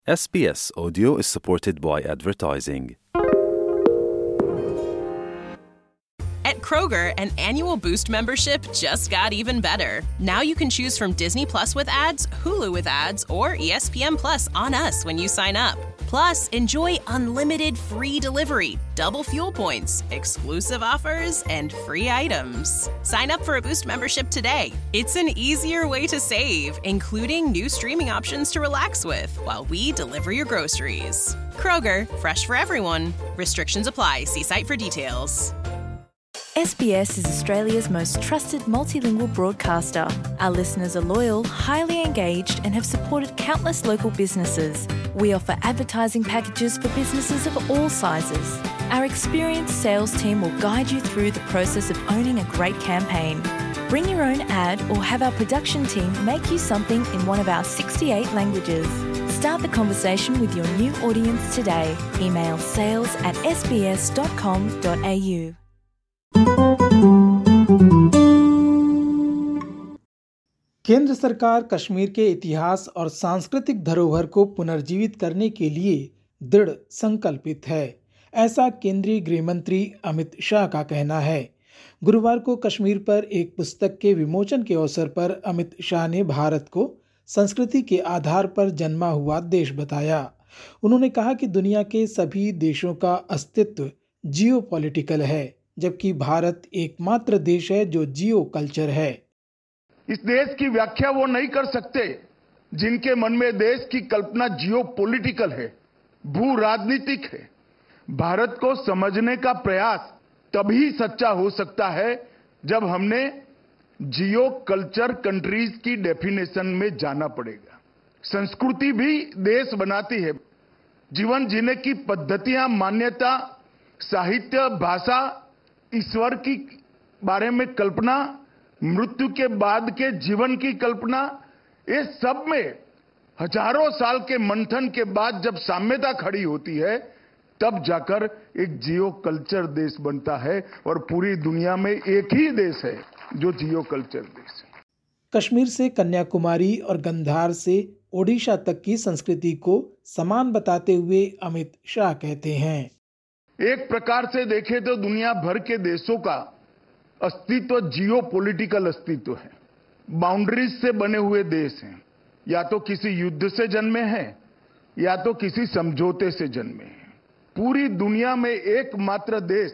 SBS Audio is supported by advertising. At Kroger, an annual Boost membership just got even better. Now you can choose from Disney Plus with ads, Hulu with ads, or ESPN Plus on us when you sign up. Plus, enjoy unlimited free delivery, double fuel points, exclusive offers, and free items. Sign up for a Boost membership today. It's an easier way to save, including new streaming options to relax with while we deliver your groceries. Kroger, fresh for everyone. Restrictions apply. See site for details. SBS is Australia's most trusted multilingual broadcaster. Our listeners are loyal, highly engaged, and have supported countless local businesses. We offer advertising packages for businesses of all sizes. Our experienced sales team will guide you through the process of owning a great campaign. Bring your own ad or have our production team make you something in one of our 68 languages. Start the conversation with your new audience today. Email sales@sbs.com.au. केंद्र सरकार कश्मीर के इतिहास और सांस्कृतिक धरोहर को पुनर्जीवित करने के लिए दृढ़ संकल्पित है, ऐसा केंद्रीय गृह मंत्री अमित शाह का कहना है। गुरुवार को कश्मीर पर एक पुस्तक के विमोचन के अवसर पर अमित शाह ने भारत को संस्कृति के आधार पर जन्मा हुआ देश बताया। उन्होंने कहा कि दुनिया के सभी देशों का अस्तित्व जियोपॉलिटिकल है, जबकि भारत एकमात्र देश है जो जियो कल्चर है। इस देश की व्याख्या वो नहीं कर सकते जिनके मन में देश की कल्पना जियोपॉलिटिकल है, भू राजनीतिक है। भारत को समझने का प्रयास तभी सच्चा हो सकता है जब हमने जियो कल्चर कंट्रीज की डेफिनेशन में जाना पड़ेगा। संस्कृति भी देश बनाती है। जीवन जीने की पद्धतियां, मान्यता, साहित्य, भाषा, ईश्वर की बारे में कल्पना, मृत्यु के बाद के जीवन की कल्पना, ये सब में हजारों साल के मंथन के बाद जब साम्यता खड़ी होती है, तब जाकर एक जियो कल्चर देश बनता है। और पूरी दुनिया में एक ही देश है जो जियो कल्चर देश है। कश्मीर से कन्याकुमारी और गंधार से ओडिशा तक की संस्कृति को समान बताते हुए अमित शाह कहते हैं, एक प्रकार से देखें तो दुनिया भर के देशों का अस्तित्व जियोपॉलिटिकल अस्तित्व है। बाउंड्रीज से बने हुए देश हैं, या तो किसी युद्ध से जन्मे हैं या तो किसी समझौते से जन्मे हैं। पूरी दुनिया में एकमात्र देश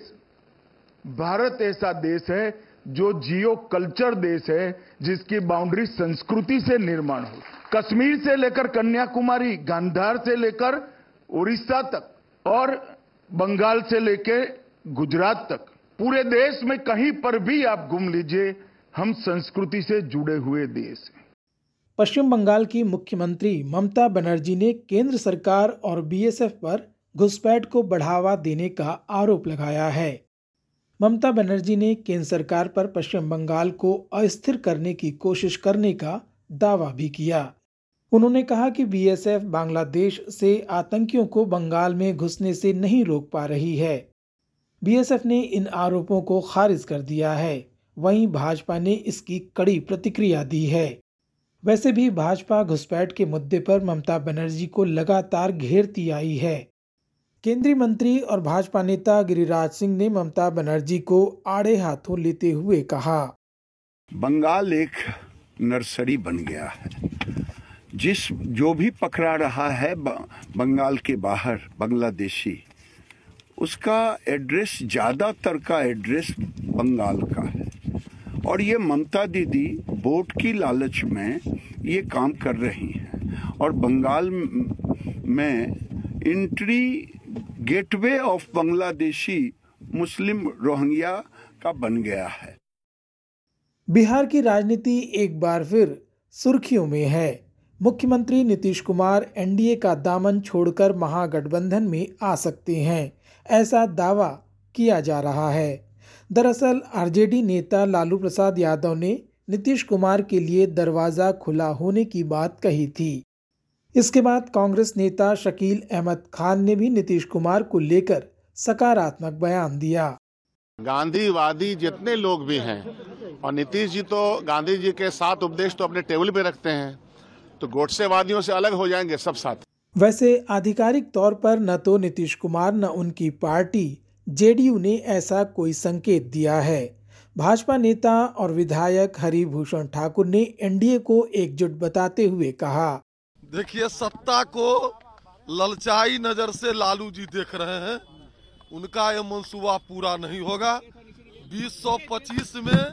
भारत ऐसा देश है जो जियो कल्चर देश है, जिसकी बाउंड्री संस्कृति से निर्माण हो। कश्मीर से लेकर कन्याकुमारी, गांधार से लेकर उड़ीसा तक और बंगाल से लेकर गुजरात तक, पूरे देश में कहीं पर भी आप घूम लीजिए, हम संस्कृति से जुड़े हुए देश हैं। पश्चिम बंगाल की मुख्यमंत्री ममता बनर्जी ने केंद्र सरकार और बीएसएफ पर घुसपैठ को बढ़ावा देने का आरोप लगाया है। ममता बनर्जी ने केंद्र सरकार पर पश्चिम बंगाल को अस्थिर करने की कोशिश करने का दावा भी किया। उन्होंने कहा कि बीएसएफ बांग्लादेश से आतंकियों को बंगाल में घुसने से नहीं रोक पा रही है। बीएसएफ ने इन आरोपों को खारिज कर दिया है। वहीं भाजपा ने इसकी कड़ी प्रतिक्रिया दी है। वैसे भी भाजपा घुसपैठ के मुद्दे पर ममता बनर्जी को लगातार घेरती आई है। केंद्रीय मंत्री और भाजपा नेता गिरिराज सिंह ने ममता बनर्जी को आड़े हाथों लेते हुए कहा, बंगाल एक नर्सरी बन गया है। जो भी पकड़ा रहा है बंगाल के बाहर बांग्लादेशी, उसका एड्रेस, ज्यादातर का एड्रेस बंगाल का है। और ये ममता दीदी वोट की लालच में ये काम कर रही हैं और बंगाल में entry gateway of Bangladeshi Muslim Rohingya का बन गया है। बिहार की राजनीति एक बार फिर सुर्खियों में है। मुख्यमंत्री नीतीश कुमार एनडीए का दामन छोड़कर महागठबंधन में आ सकते हैं, ऐसा दावा किया जा रहा है। दरअसल आरजेडी नेता लालू प्रसाद यादव ने नीतीश कुमार के लिए दरवाजा खुला होने की बात कही थी। इसके बाद कांग्रेस नेता शकील अहमद खान ने भी नीतीश कुमार को लेकर सकारात्मक बयान दिया। गांधीवादी जितने लोग भी हैं, और नीतीश जी तो गांधी जी के 7 उपदेश तो अपने टेबल पे रखते हैं, तो गोडसेवादियों से अलग हो जाएंगे सब साथ। वैसे आधिकारिक तौर पर न तो नीतीश कुमार न उनकी पार्टी जेडीयू ने ऐसा कोई संकेत दिया है। भाजपा नेता और विधायक हरिभूषण ठाकुर ने एनडीए को एकजुट बताते हुए कहा, देखिए, सत्ता को ललचाई नजर से लालू जी देख रहे हैं, उनका ये मंसूबा पूरा नहीं होगा। 2025 में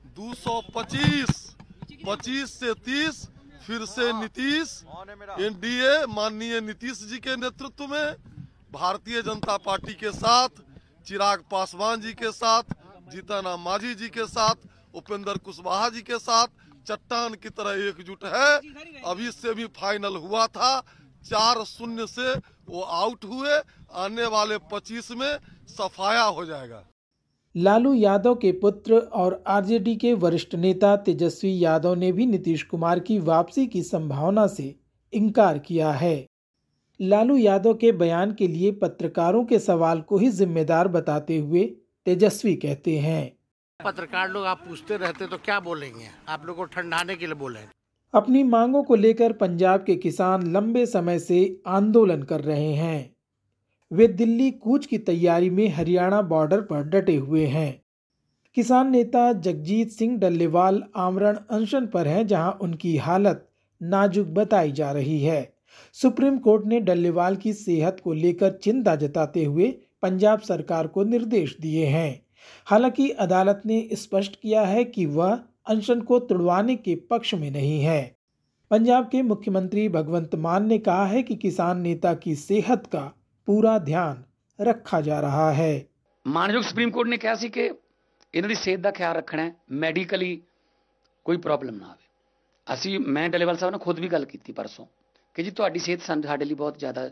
225, 25 से 30 फिर से नीतीश, एनडीए माननीय नीतीश जी के नेतृत्व में भारतीय जनता पार्टी के साथ, चिराग पासवान जी के साथ, जीतन राम मांझी जी के साथ, उपेंद्र कुशवाहा जी के साथ चट्टान की तरह एकजुट है। अभी सेमीफाइनल हुआ था, 4-0 से वो आउट हुए। आने वाले 25 में सफाया हो जाएगा। लालू यादव के पुत्र और आरजेडी के वरिष्ठ नेता तेजस्वी यादव ने भी नीतीश कुमार की वापसी की संभावना से इनकार किया है। लालू यादव के बयान के लिए पत्रकारों के सवाल को ही जिम्मेदार बताते हुए तेजस्वी कहते हैं, पत्रकार लोग आप पूछते रहते तो क्या बोलेंगे, आप लोग को ठंडाने के लिए बोले। अपनी मांगों को लेकर पंजाब के किसान लंबे समय से आंदोलन कर रहे हैं। वे दिल्ली कूच की तैयारी में हरियाणा बॉर्डर पर डटे हुए हैं। किसान नेता जगजीत सिंह डल्लेवाल आमरण अनशन पर हैं, जहां उनकी हालत नाजुक बताई जा रही है। सुप्रीम कोर्ट ने डल्लेवाल की सेहत को लेकर चिंता जताते हुए पंजाब सरकार को निर्देश दिए हैं। हालांकि अदालत ने स्पष्ट किया है कि वह अनशन को तुड़वाने के पक्ष में नहीं है। पंजाब के मुख्यमंत्री भगवंत मान ने कहा है कि किसान नेता की सेहत का पूरा ध्यान रखा जा रहा है। मानयोग सुप्रीम कोर्ट ने कहा सी कि इन्हां दी सेहत दा ख्याल रखना है, मैडिकली कोई प्रॉब्लम ना आवे। ਅਸੀਂ मैं डलेवाल साहब ने खुद भी गल की परसों कि जी तुहाडी सेहत साडे लई बहुत ज़्यादा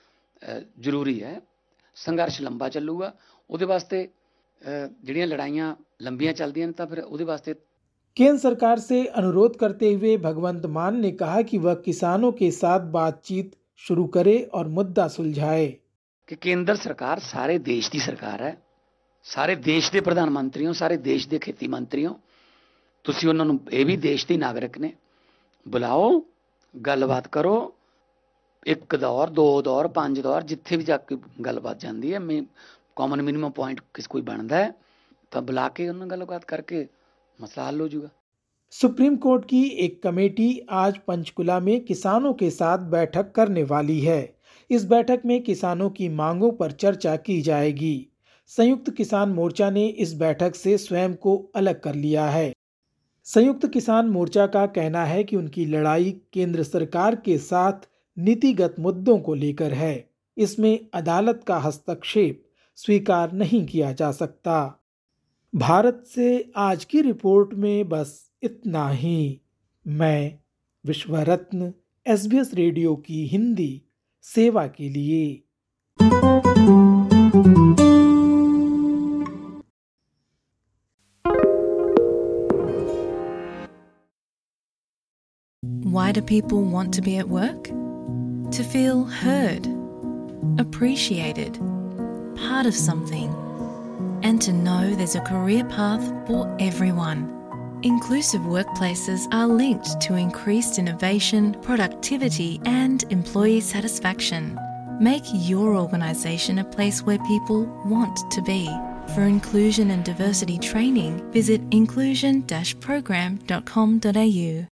जरूरी है, संघर्ष लंबा ਚੱਲੂਗਾ, ਉਹਦੇ ਵਾਸਤੇ ਜਿਹੜੀਆਂ लड़ाइयां लंबियां चलदियां ਤਾਂ फिर ਉਹਦੇ वास्ते। केंद्र सरकार से अनुरोध करते हुए भगवंत मान ने कहा कि वह किसानों के साथ बातचीत शुरू करे और मुद्दा सुलझाए। कि केंद्र सरकार सारे देश की सरकार है, सारे देश के प्रधानमंत्री हो, सारे देश के खेती मंत्री हो, तुसीं उन्हां नूं ये भी देश के नागरिक ने, बुलाओ, गलबात करो, एक दौर, 2 दौर, 5 दौर, जिथे भी जाके गलबात जाती है, मैं कॉमन मिनिमम पॉइंट किस कोई बनता है तो बुला के उन्होंने गलबात करके मसला हल हो जाएगा। सुप्रीम कोर्ट की एक कमेटी आज पंचकुला में किसानों के साथ बैठक करने वाली है। इस बैठक में किसानों की मांगों पर चर्चा की जाएगी। संयुक्त किसान मोर्चा ने इस बैठक से स्वयं को अलग कर लिया है। संयुक्त किसान मोर्चा का कहना है कि उनकी लड़ाई केंद्र सरकार के साथ नीतिगत मुद्दों को लेकर है। इसमें अदालत का हस्तक्षेप स्वीकार नहीं किया जा सकता। भारत से आज की रिपोर्ट में बस इतना ही। मैं विश्वरत्न, SBS रेडियो की हिंदी सेवा के लिए। Why do people want to be at work? To feel heard, appreciated, part of something, and to know there's a career path for everyone. Inclusive workplaces are linked to increased innovation, productivity, and employee satisfaction. Make your organisation a place where people want to be. For inclusion and diversity training, visit inclusion-program.com.au.